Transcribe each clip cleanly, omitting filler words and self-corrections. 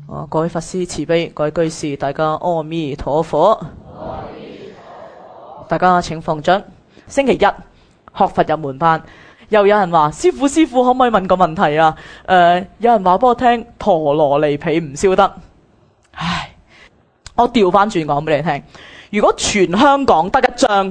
各位法師慈悲，各位居士大家阿彌陀佛。大家請放掌。星期一學佛入門班，又有人話師父可唔可以問個問題啊？有人話俾我聽陀羅尼被唔燒得。唉，我調翻轉講俾你聽，如果全香港得一張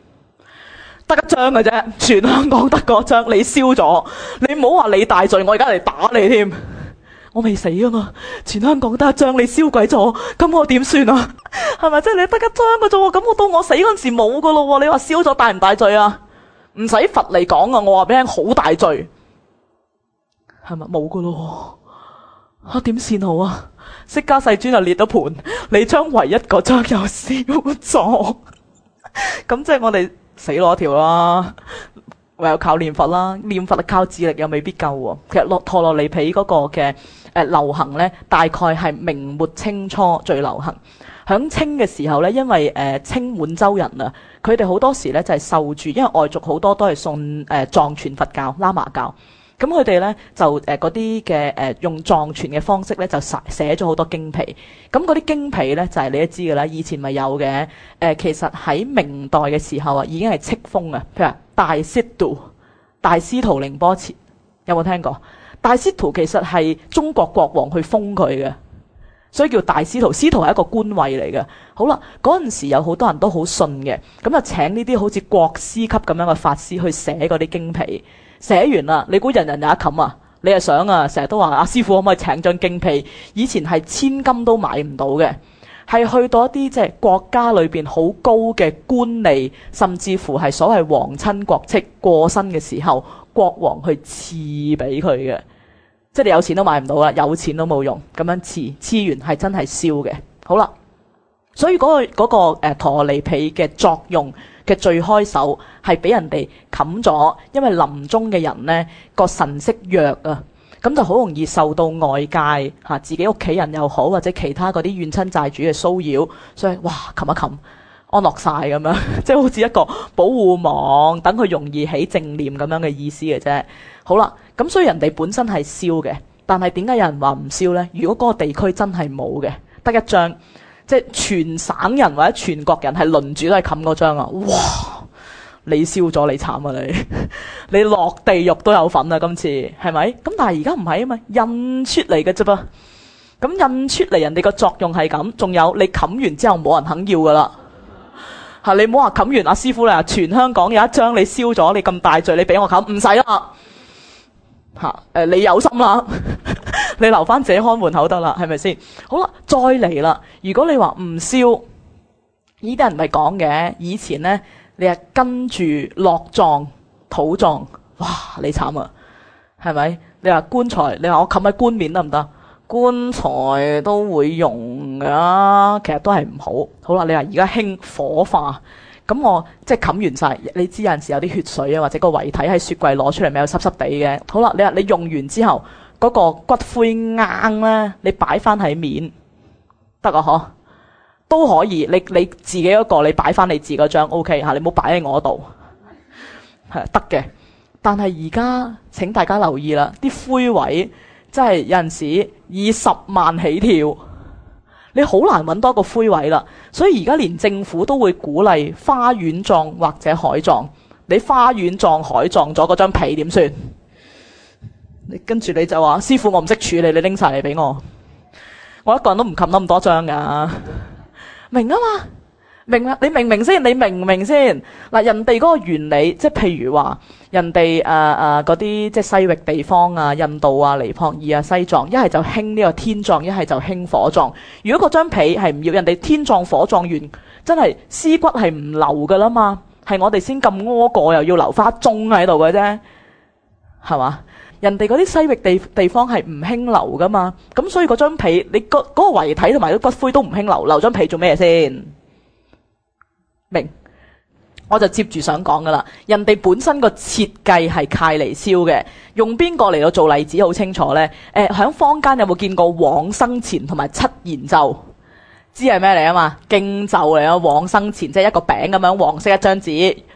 嘅啫，全香港得嗰張，你燒咗，你唔好話你大罪，我而家嚟打你添。我未死啊嘛，全香港得一張，你燒鬼咗，咁我點算啊？係咪？即係你得一張嘅啫，咁我到我死嗰陣時冇噶咯？你話燒咗大唔大罪啊？唔使佛嚟講啊，我話俾你聽好大罪，係咪？冇噶咯？點算好啊？釋迦世尊就列咗盤，你將唯一嗰張又燒咗，咁即係我哋死路一條啦。唯有靠念佛啦，念佛靠智力又未必夠喎。其實陀羅尼被嗰個嘅流行呢，大概係明末清初最流行。響清嘅時候呢，因為清滿洲人啊，佢哋好多時呢就係受住，因為外族好多都係信藏傳佛教、喇嘛教，咁佢哋呢就嗰啲嘅用藏傳嘅方式呢，就寫咗好多經皮。咁嗰啲經皮呢，就係你都知㗎啦，以前咪有嘅。其實喺明代嘅時候啊，已經係敕封啊，譬如話大司徒寧波切，有冇聽過？大司徒其實係中國國王去封佢嘅，所以叫大司徒。司徒係一個官位嚟嘅。好啦，嗰陣時有好多人都好信嘅，咁就請呢啲好似國師級咁樣嘅法師去寫嗰啲經皮。寫完啦，你估人人有得冚啊？你係想啊，成日都話師父可唔可以請張經皮？以前係千金都買唔到嘅。係去到一啲即係國家裏邊好高嘅官吏，甚至乎係所謂皇親國戚過身嘅時候，國王去賜俾佢嘅，即係你有錢都買唔到啦，有錢都冇用，咁樣賜完係真係燒嘅。好啦，所以嗰個陀羅尼被嘅作用嘅最開手係俾人哋冚咗，因為臨終嘅人呢個神識弱啊。咁就好容易受到外界自己屋企人又好，或者其他嗰啲怨親債主嘅騷擾，所以哇冚一冚安樂晒咁樣，即係好似一個保護網，等佢容易起正念咁樣嘅意思嘅啫。好啦，咁所以人哋本身係燒嘅，但係點解有人話唔燒呢？如果嗰個地區真係冇嘅，得一張，即係全省人或者全國人係輪住都係冚嗰張啊！哇！你燒咗你慘啊你！你落地獄都有份啊！今次係咪？咁但係而家唔係啊嘛，印出嚟嘅啫噃。咁印出嚟人哋個作用係咁，仲有你冚完之後冇人肯要噶啦。你唔好話冚完阿師傅啦，全香港有一張你燒咗，你咁大罪，你俾我冚唔使啦。你有心啦，你留翻自己看門口得啦，係咪先？好啦，再嚟啦。如果你話唔燒，呢啲人唔係講嘅，以前呢。你係跟住落葬土葬，哇！你慘啊，係咪？你話棺材，你話我冚喺棺面得唔得？棺材都會用噶，其實都係唔好。好啦，你話而家興火化，咁我即係冚完晒，你知有陣時有啲血水啊，或者個遺體喺雪櫃攞出嚟咪有濕濕地嘅。好啦，你話你用完之後，嗰個骨灰罌咧，你擺翻喺面得啊？嗬？都可以，你自己嗰個你擺翻你自己嗰張 OK 吓，你唔好擺喺我度，係得嘅。但係而家請大家留意啦，啲灰位真係有陣時以10萬起跳，你好難揾多個灰位啦。所以而家連政府都會鼓勵花園葬或者海葬。你花園葬海葬咗嗰張被點算？你跟住你就話師父我唔識處理，你拎晒嚟俾我，我一個人都唔冚得咁多張噶。明啊嘛，明啊，你明唔明先？你明唔明先？嗱，人哋嗰個原理，即係譬如話，人哋嗰啲即係西域地方啊，印度啊、尼泊爾啊、西藏，一係就興呢個天葬，一係就興火葬。如果嗰張被係唔要，人哋天葬、火葬完，真係屍骨係唔留噶啦嘛，係我哋先咁屙過，又要留花鐘喺度嘅啫，係嘛？人哋嗰啲西域地方係唔興留噶嘛，咁所以嗰張被你嗰個遺體同埋啲骨灰都唔興留張被做咩先？明？我就接住想講噶啦，人哋本身個設計係芥離燒嘅，用邊個嚟到做例子好清楚呢？響坊間有冇見過往生錢同埋七言咒？知係咩嚟啊嘛？經咒嚟啊！往生錢即係一個餅咁樣，黃色一張紙，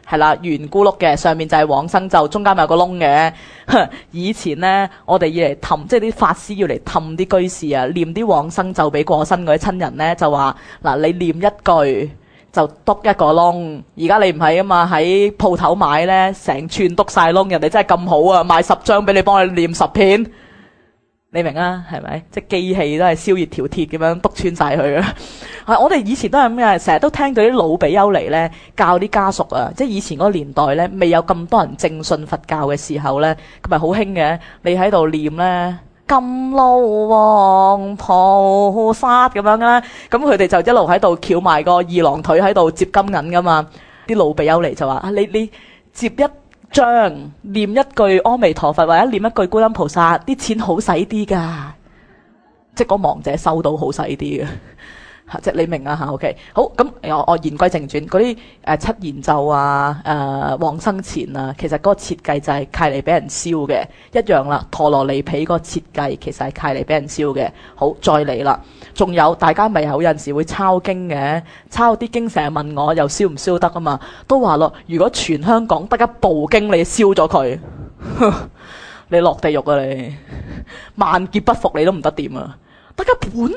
係啦，圓咕碌嘅，上面就係往生咒，中間咪有個窿嘅。以前呢，我哋要嚟氹，即係啲法師要嚟氹啲居士啊，念啲往生咒俾過身嗰啲親人呢，就話嗱，你念一句就篤一個窿。而家你唔係啊嘛，喺鋪頭買呢，成串篤晒窿，人哋真係咁好啊，賣10張俾你，幫你念10片。你明啊？係咪？即係機器都係燒熱條鐵咁樣篤穿晒佢啊！我哋以前都係咁嘅，成日都聽到啲老比丘尼咧教啲家屬啊，即係以前嗰個年代咧，未有咁多人正信佛教嘅時候咧，咁咪好興嘅。你喺度念咧金露王菩薩咁樣啦，咁佢哋就一路喺度翹埋個二郎腿喺度接金銀噶嘛。啲老比丘尼就話：啊，你接一張念一句阿彌陀佛或者念一句觀音菩薩，啲錢好使啲噶，即係個亡者收到好使啲嘅，即係你明啊吓 ？OK， 好，咁我言歸正傳，嗰啲七言咒啊、往生前啊，其實嗰個設計就係契嚟俾人燒嘅，一樣啦。陀羅尼毗個設計其實係契嚟俾人燒嘅。好，再嚟啦。仲有大家咪有陣時會抄經嘅，抄啲經成日問我又燒唔燒得啊嘛，都話咯，如果全香港得一部經你燒咗佢，你落地獄啊你，萬劫不復你都唔得掂啊！得一本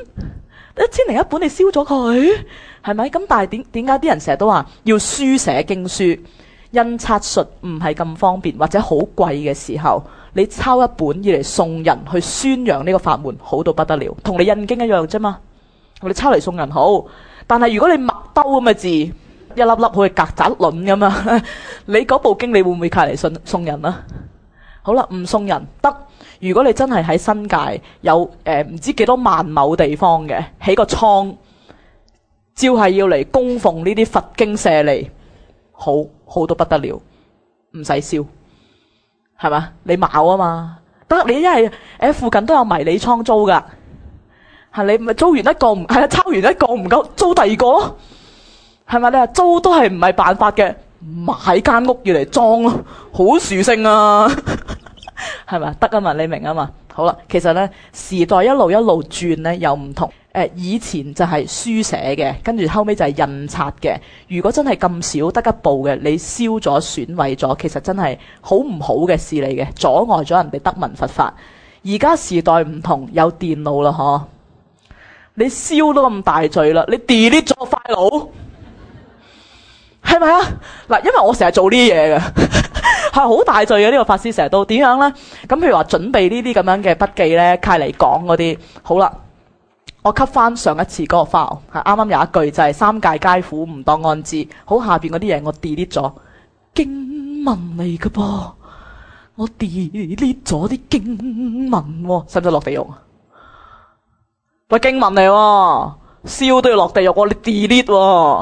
，1001本你燒咗佢，係咪？咁但係點解啲人成日都話要書寫經書，印刷術唔係咁方便或者好貴嘅時候，你抄一本要嚟送人去宣揚呢個法門，好到不得了，同你印經一樣啫嘛。你抄嚟送人好，但係如果你麥兜咁嘅字，一粒粒好似曱甴卵咁啊，你嗰部經你會唔會派嚟送人啊？好啦，唔送人得。如果你真係喺新界有唔知幾多萬畝地方嘅，起個倉，照係要嚟供奉呢啲佛經舍利，好到不得了，唔使燒，係嘛？你卯啊嘛，得你一係附近都有迷你倉租噶，係你咪租完一個唔係啊，抄完一個唔夠，租第二個咯，係咪？你話租都係唔係辦法嘅，買間屋要嚟裝咯，好殊勝啊！係咪得啊嘛？你明啊嘛？好啦，其實呢，時代一路轉呢，又唔同。以前就係書寫嘅，跟住後尾就係印刷嘅。如果真係咁少得一部嘅，你燒咗損毀咗，其實真係好唔好嘅事嚟嘅，阻礙咗人哋得聞佛法。而家時代唔同，有電腦啦，嗬，你燒都咁大罪啦，你 delete 咗 file， 係咪啊？嗱，因為我成日做呢啲嘢嘅。係好大罪嘅，呢個法師成日都點樣呢？咁譬如話準備呢啲咁樣嘅筆記呢，揩嚟講嗰啲，好啦，我吸翻上一次嗰個 file，啱啱有一句就係三界皆苦唔當安置，好，下邊嗰啲嘢我 delete 咗，經文嚟㗎噃，我 delete 咗啲經文，使唔使落地獄？喂，經文嚟喎，燒都要落地獄喎，你 delete 喎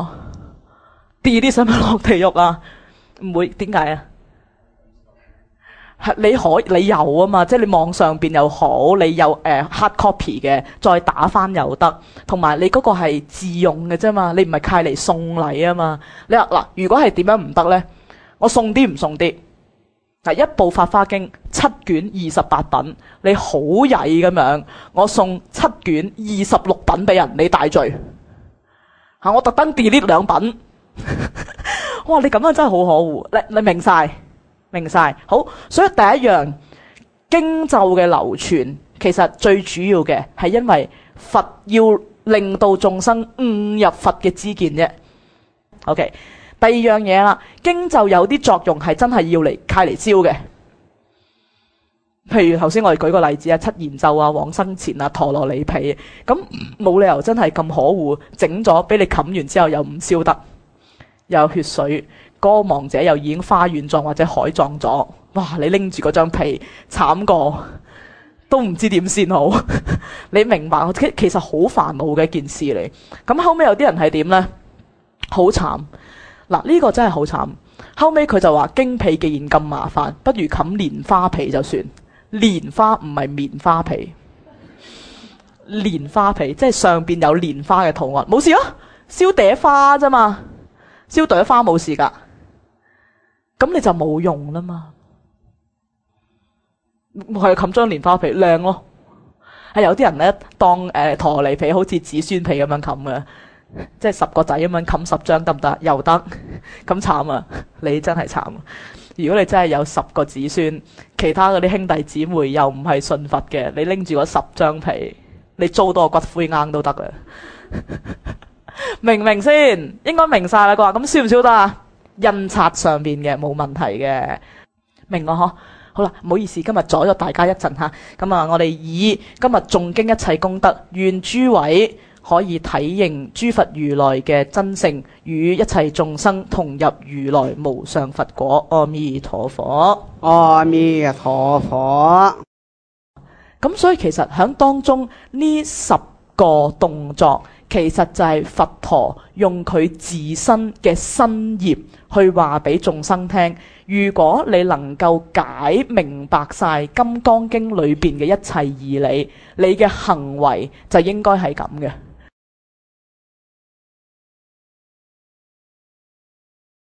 ，delete 使唔使落地獄啊？唔會，點解啊？你有啊嘛，即係你網上邊又好，你有hard copy 嘅，再打翻又得，同埋你嗰個係自用嘅啫嘛，你唔係契嚟送禮啊嘛。你話嗱，如果係點樣唔得呢？我送啲唔送啲？嗱，一部《法華經》7卷28品，你好曳咁樣，我送7卷26品俾人，你大罪吓，我特登 delete 2品。哇！你咁樣真係好可惡，你明晒。明晒好，所以第一樣經咒嘅流傳，其實最主要嘅係因為佛要令到眾生悟入佛嘅知見啫。OK， 第二樣嘢啦，經咒有啲作用係真係要嚟揩嚟燒嘅，譬如頭先我哋舉個例子啊，七言咒啊、往生前啊、陀羅尼毗，咁冇理由真係咁可惡，整咗俾你冚完之後又唔燒得，又有血水。嗰個亡者又已經花園葬或者海葬咗，哇！你拎住嗰張被慘過，都唔知點先好。你明白？其實好煩惱嘅一件事嚟。咁後尾有啲人係點呢？好慘嗱，呢個真係好慘。後尾佢就話經被既然咁麻煩，不如冚蓮花被就算。蓮花唔係棉花被，蓮花被即係上邊有蓮花嘅圖案，冇事咯。燒嗲花啫嘛，燒朵花冇事噶。咁你就冇用啦嘛，係冚張蓮花被靚咯。係有啲人咧當陀羅尼毗好似子孫被咁樣冚嘅， 即係10個仔咁樣冚10張得唔得？又得，咁慘啊！你真係慘啊！如果你真係有10個子孫，其他嗰啲兄弟姊妹又唔係信佛嘅，你拎住嗰10張被，你租多個骨灰罌都得嘅。明唔明先？應該明晒啦啩？咁燒唔燒得啊？印刷上邊嘅冇問題嘅，明我嗬？好啦，唔好意思，今日阻咗大家一陣吓。咁啊，我哋以今日誦經一切功德，願諸位可以體認諸佛如來嘅真性，與一切眾生同入如來無上佛果。阿彌陀佛， 阿彌陀佛。 咁所以其實喺當中呢10個動作，其實就係佛陀用佢自身嘅身業去話俾眾生聽。如果你能夠解明白晒《金剛經》裏邊嘅一切義理，你嘅行為就應該係咁嘅。